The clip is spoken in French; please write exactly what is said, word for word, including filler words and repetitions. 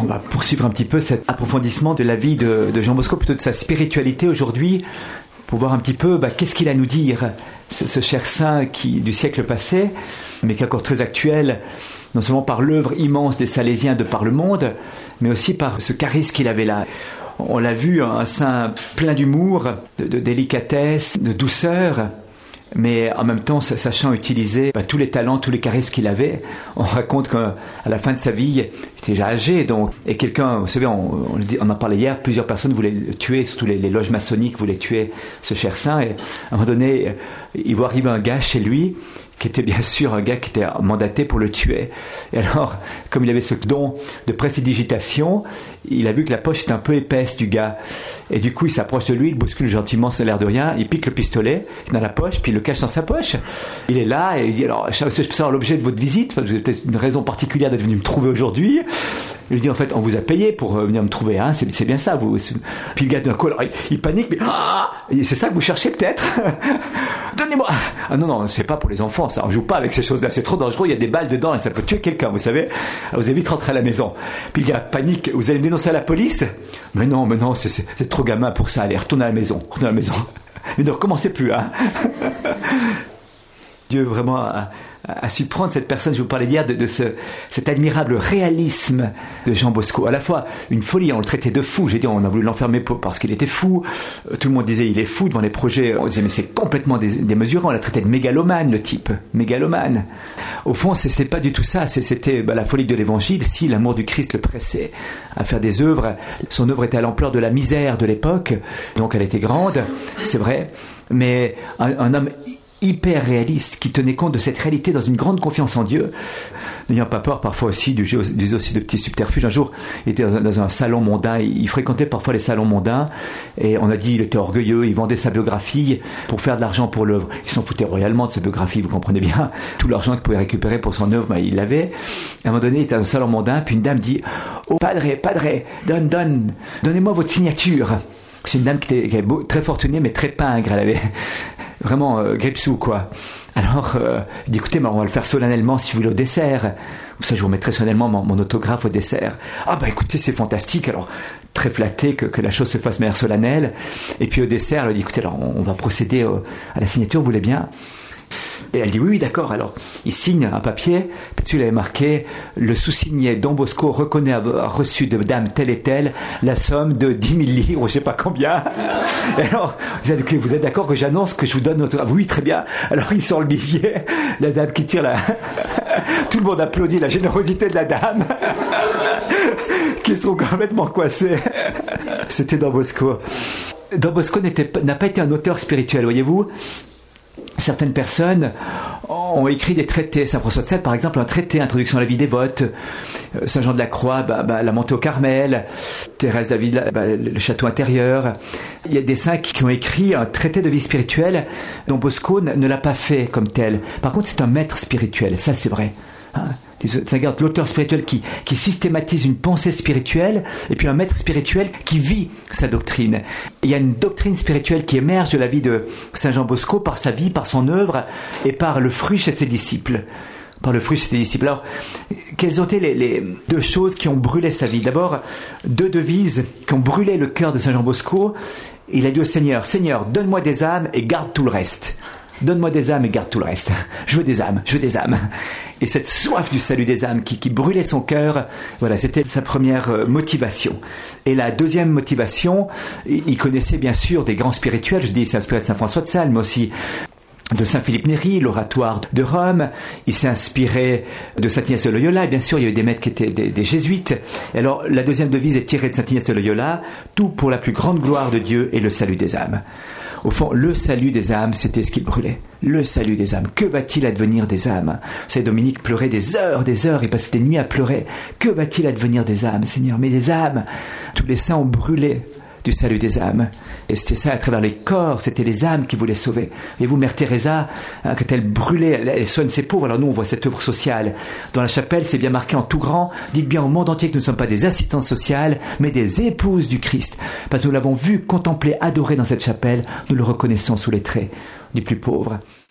on va poursuivre un petit peu cet approfondissement de la vie de, de Jean Bosco, plutôt de sa spiritualité aujourd'hui, pour voir un petit peu bah, qu'est-ce qu'il a à nous dire, ce, ce cher saint qui, du siècle passé, mais qui est encore très actuel, non seulement par l'œuvre immense des Salésiens de par le monde, mais aussi par ce charisme qu'il avait là. On l'a vu, un saint plein d'humour, de, de délicatesse, de douceur, mais en même temps sachant utiliser bah, tous les talents, tous les charismes qu'il avait. On raconte qu'à la fin de sa vie, il était déjà âgé, donc, et quelqu'un, vous savez, on, on, on en parlait hier, plusieurs personnes voulaient le tuer, surtout les, les loges maçonniques voulaient tuer ce cher saint, et à un moment donné, il voit arriver un gars chez lui, qui était bien sûr un gars qui était mandaté pour le tuer. Et alors, comme il avait ce don de prestidigitation, il a vu que la poche était un peu épaisse du gars. Et du coup, il s'approche de lui, il bouscule gentiment, ça a l'air de rien, il pique le pistolet dans la poche, puis il le cache dans sa poche. Il est là, et il dit, alors, je peux savoir l'objet de votre visite, vous avez peut-être une raison particulière d'être venu me trouver aujourd'hui. Il lui dit, en fait, on vous a payé pour venir me trouver, hein, c'est, c'est bien ça, vous. Puis le gars, d'un coup, alors, il, il panique, mais, ah, c'est ça que vous cherchez peut-être? Donnez-moi. Ah non, non, c'est pas pour les enfants, ça, on joue pas avec ces choses-là, c'est trop dangereux, il y a des balles dedans et ça peut tuer quelqu'un, vous savez. Alors, vous allez vite rentrer à la maison. Puis le gars panique, vous allez me dénoncer à la police? Mais non, mais non, c'est, c'est, c'est trop gamin pour ça, allez, retournez à la maison, retournez à la maison. Mais ne recommencez plus, hein. Dieu vraiment a, a su prendre cette personne, je vous parlais hier de, de ce, cet admirable réalisme de Jean Bosco. À la fois une folie, on le traitait de fou, j'ai dit on a voulu l'enfermer pour, parce qu'il était fou, tout le monde disait il est fou devant les projets, on disait mais c'est complètement dés, démesuré, on l'a traité de mégalomane le type, mégalomane. Au fond c'était pas du tout ça, c'était bah, la folie de l'évangile, si l'amour du Christ le pressait à faire des œuvres, son œuvre était à l'ampleur de la misère de l'époque, donc elle était grande, c'est vrai, mais un, un homme hyper réaliste, qui tenait compte de cette réalité dans une grande confiance en Dieu, n'ayant pas peur parfois aussi du jeu, du aussi de petits subterfuges. Un jour, il était dans un, dans un salon mondain, il, il fréquentait parfois les salons mondains, et on a dit il était orgueilleux, il vendait sa biographie pour faire de l'argent pour l'œuvre. Il s'en foutait royalement de sa biographie, vous comprenez bien. Tout l'argent qu'il pouvait récupérer pour son œuvre, ben, il l'avait. À un moment donné, il était dans un salon mondain, puis une dame dit « Oh, padre, padre, donne, donne, donnez-moi votre signature ». C'est une dame qui était, qui était beau, très fortunée, mais très pingre, elle avait... vraiment euh, grippe-sous quoi. Alors euh, il dit écoutez mais on va le faire solennellement si vous voulez au dessert, ou ça je vous mettrai solennellement mon, mon autographe au dessert. Ah bah écoutez c'est fantastique, alors très flatté que, que la chose se fasse de manière solennelle. Et puis au dessert elle dit écoutez alors on, on va procéder au, à la signature, vous voulez bien? Et elle dit oui, oui, d'accord. Alors, il signe un papier, puis dessus il avait marqué le sous-signé Don Bosco reconnaît avoir reçu de dame telle et telle la somme de dix mille livres, je sais pas combien. Et alors, vous êtes, vous êtes d'accord que j'annonce que je vous donne notre... Ah, oui, très bien. Alors, il sort le billet, la dame qui tire la... Tout le monde applaudit la générosité de la dame, qui se trouve complètement coincée. C'était Don Bosco. Don Bosco n'était, n'a pas été un auteur spirituel, voyez-vous. Certaines personnes ont écrit des traités. Saint François de Sales, par exemple, un traité, Introduction à la vie dévote. Saint Jean de la Croix, bah, bah, la montée au Carmel. Thérèse d'Avila, bah, le château intérieur. Il y a des saints qui ont écrit un traité de vie spirituelle. Don Bosco ne l'a pas fait comme tel. Par contre, c'est un maître spirituel. Ça, c'est vrai. Hein, ça garde l'auteur spirituel qui, qui systématise une pensée spirituelle, et puis un maître spirituel qui vit sa doctrine. Et il y a une doctrine spirituelle qui émerge de la vie de Saint Jean Bosco par sa vie, par son œuvre et par le fruit chez ses disciples. Par le fruit chez ses disciples. Alors, quelles ont été les, les deux choses qui ont brûlé sa vie? D'abord, deux devises qui ont brûlé le cœur de Saint Jean Bosco. Il a dit au Seigneur, Seigneur, donne-moi des âmes et garde tout le reste. Donne-moi des âmes et garde tout le reste. Je veux des âmes, je veux des âmes. Et cette soif du salut des âmes qui, qui brûlait son cœur, voilà, c'était sa première motivation. Et la deuxième motivation, il connaissait bien sûr des grands spirituels, je dis il s'est inspiré de Saint François de Sales, mais aussi de Saint Philippe Néri, l'oratoire de Rome. Il s'est inspiré de Saint Ignace de Loyola, et bien sûr il y a eu des maîtres qui étaient des, des jésuites. Et alors la deuxième devise est tirée de Saint Ignace de Loyola, tout pour la plus grande gloire de Dieu et le salut des âmes. Au fond, le salut des âmes, c'était ce qu'il brûlait. Le salut des âmes. Que va-t-il advenir des âmes? C'est Dominique pleurait des heures, des heures, il passait des nuits à pleurer. Que va-t-il advenir des âmes, Seigneur? Mais des âmes, tous les saints ont brûlé du salut des âmes. Et c'était ça à travers les corps, c'était les âmes qui voulaient sauver. Et vous, Mère Teresa, hein, quand elle brûlait, elle, elle soigne ses pauvres. Alors nous, on voit cette œuvre sociale. Dans la chapelle, c'est bien marqué en tout grand. Dites bien au monde entier que nous ne sommes pas des assistantes sociales, mais des épouses du Christ. Parce que nous l'avons vu, contemplé, adoré dans cette chapelle, nous le reconnaissons sous les traits du plus pauvre.